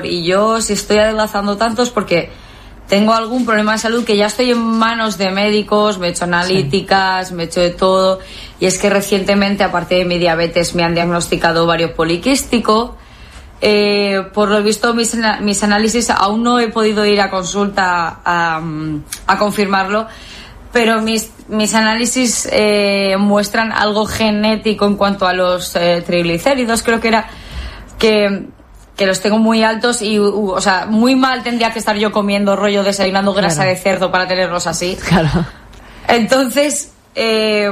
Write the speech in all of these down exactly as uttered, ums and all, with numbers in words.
y yo si estoy adelgazando tanto es porque tengo algún problema de salud, que ya estoy en manos de médicos, me he hecho analíticas, sí. me he hecho de todo, y es que recientemente, aparte de mi diabetes, me han diagnosticado ovario poliquístico. Eh, por lo visto, mis, mis análisis, aún no he podido ir a consulta a, a confirmarlo, pero mis, mis análisis eh, muestran algo genético en cuanto a los eh, triglicéridos, creo que era que... que los tengo muy altos y, uh, o sea, muy mal tendría que estar yo comiendo rollo, desayunando grasa claro. de cerdo para tenerlos así. Claro. Entonces, eh,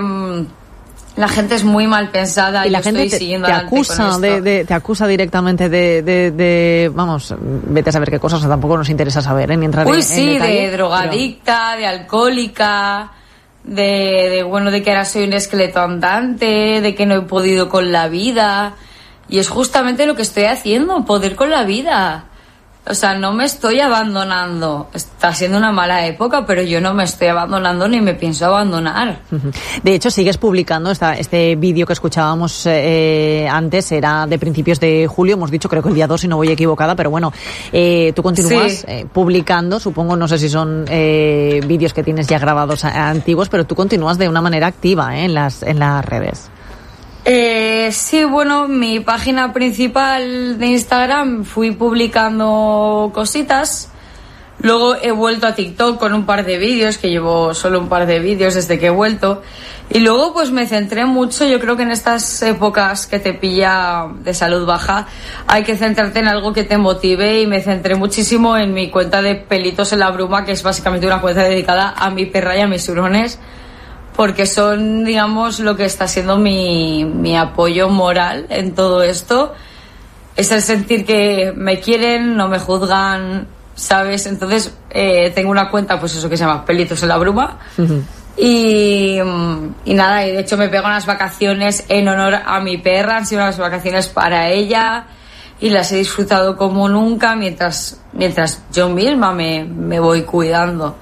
la gente es muy mal pensada y, y la yo gente estoy te, siguiendo te adelante acusa con esto. de, de, te acusa directamente de, de, de, vamos, vete a saber qué cosas, o sea, tampoco nos interesa saber, ¿eh? Ni entrar Uy, en, sí, en detalle, de drogadicta, pero... de alcohólica, de, de, bueno, de que ahora soy un esqueleto andante, de que no he podido con la vida. Y es justamente lo que estoy haciendo, poder con la vida. O sea, no me estoy abandonando. Está siendo una mala época, pero yo no me estoy abandonando ni me pienso abandonar. De hecho, sigues publicando esta, este vídeo que escuchábamos eh, antes, era de principios de julio, hemos dicho, creo que el día dos, si no voy equivocada, pero bueno, eh, tú continúas sí. eh, publicando, supongo, no sé si son eh, vídeos que tienes ya grabados a, a antiguos, pero tú continúas de una manera activa eh, en las en las redes. Eh, sí, bueno, mi página principal de Instagram fui publicando cositas. Luego he vuelto a TikTok con un par de vídeos, que llevo solo un par de vídeos desde que he vuelto. Y luego pues me centré mucho, yo creo que en estas épocas que te pilla de salud baja, hay que centrarte en algo que te motive, y me centré muchísimo en mi cuenta de Pelitos en la Bruma, que es básicamente una cuenta dedicada a mi perra y a mis hurones, porque son, digamos, lo que está siendo mi, mi apoyo moral en todo esto. Es el sentir que me quieren, no me juzgan, ¿sabes? Entonces, eh, tengo una cuenta, pues eso, que se llama Pelitos en la Bruma. Uh-huh. Y, y nada, y de hecho me pego unas vacaciones en honor a mi perra, han sido unas vacaciones para ella, y las he disfrutado como nunca, mientras, mientras yo misma me, me voy cuidando.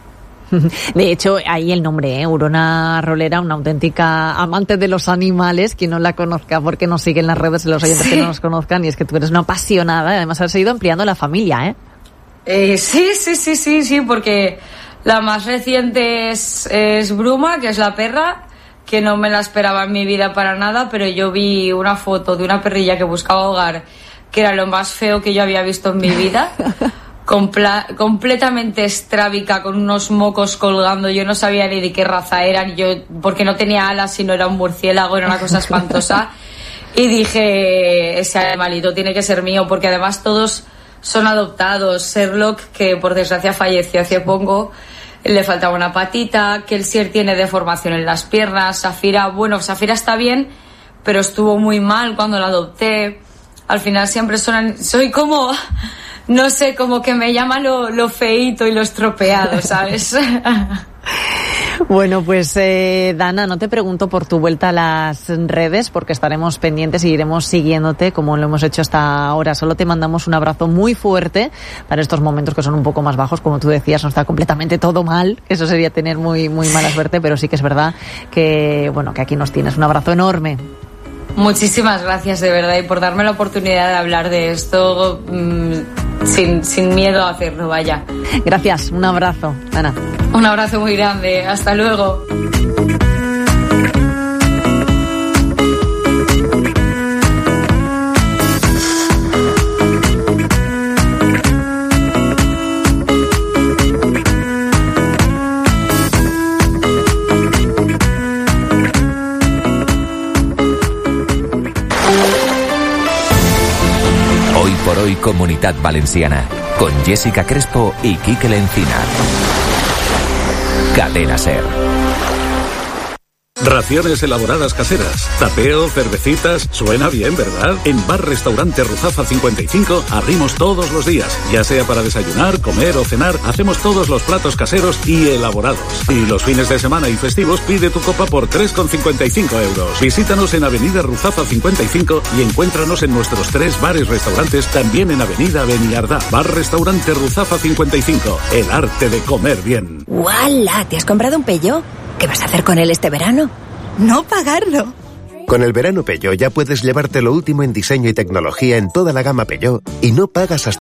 De hecho, ahí el nombre, ¿eh? Urona Rolera, una auténtica amante de los animales. Quien no la conozca, porque nos siguen las redes, los oyentes sí. que no nos conozcan, y es que tú eres una apasionada, además has ido ampliando la familia, ¿eh? Eh, sí, sí, sí, sí, sí, porque la más reciente es, es Bruma, que es la perra, que no me la esperaba en mi vida para nada, pero yo vi una foto de una perrilla que buscaba hogar, que era lo más feo que yo había visto en mi vida. Compla- completamente estrábica, con unos mocos colgando, yo no sabía ni de qué raza eran, yo, porque no tenía alas, sino era un murciélago, era una cosa espantosa, y dije, ese animalito tiene que ser mío, porque además todos son adoptados. Sherlock, que por desgracia falleció hace poco, le faltaba una patita, Kelsier tiene deformación en las piernas, Safira, bueno, Safira está bien, pero estuvo muy mal cuando la adopté. Al final siempre son, soy como... No sé, como que me llama lo, lo feíto y lo estropeado, ¿sabes? Bueno, pues eh, Dana, no te pregunto por tu vuelta a las redes, porque estaremos pendientes y iremos siguiéndote como lo hemos hecho hasta ahora. Solo te mandamos un abrazo muy fuerte para estos momentos que son un poco más bajos, como tú decías, no está completamente todo mal, eso sería tener muy muy mala suerte, pero sí que es verdad que, bueno, que aquí nos tienes. Un abrazo enorme. Muchísimas gracias, de verdad, y por darme la oportunidad de hablar de esto mmm, sin, sin miedo a hacerlo, vaya. Gracias, un abrazo, Ana. Un abrazo muy grande, hasta luego. Por hoy, Comunidad Valenciana, con Jessica Crespo y Quique Lencina. Cadena SER. Raciones elaboradas caseras, tapeo, cervecitas, suena bien, ¿verdad? En Bar Restaurante Ruzafa cincuenta y cinco abrimos todos los días, ya sea para desayunar, comer o cenar, hacemos todos los platos caseros y elaborados. Y los fines de semana y festivos pide tu copa por tres con cincuenta y cinco euros. Visítanos en Avenida Ruzafa cincuenta y cinco y encuéntranos en nuestros tres bares restaurantes, también en Avenida Beniardá. Bar Restaurante Ruzafa cincuenta y cinco, el arte de comer bien. ¡Wala! ¿Te has comprado un Peugeot? ¿Qué vas a hacer con él este verano? No pagarlo. Con el verano Peugeot ya puedes llevarte lo último en diseño y tecnología en toda la gama Peugeot y no pagas hasta